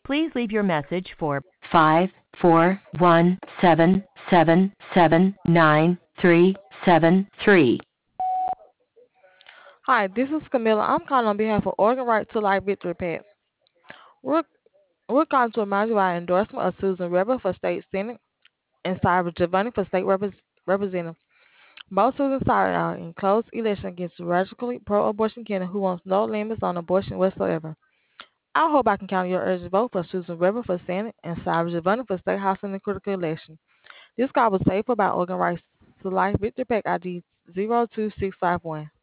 Please leave your message for 54177779373. Hi, this is Camilla. I'm calling on behalf of Organ Right to Life Victory PAC. We're, we're calling to remind you of our endorsement of Susan Weber for State Senate and Cyber Giovanni for State Representative. Both Susan started out in close election against radically pro-abortion candidate who wants no limits on abortion whatsoever. I hope I can count your urgent vote for Susan Weber for Senate and Cyber Giovanni for State House in the critical election. This call was paid for by Organ Rights to Life Victory PAC ID 02651.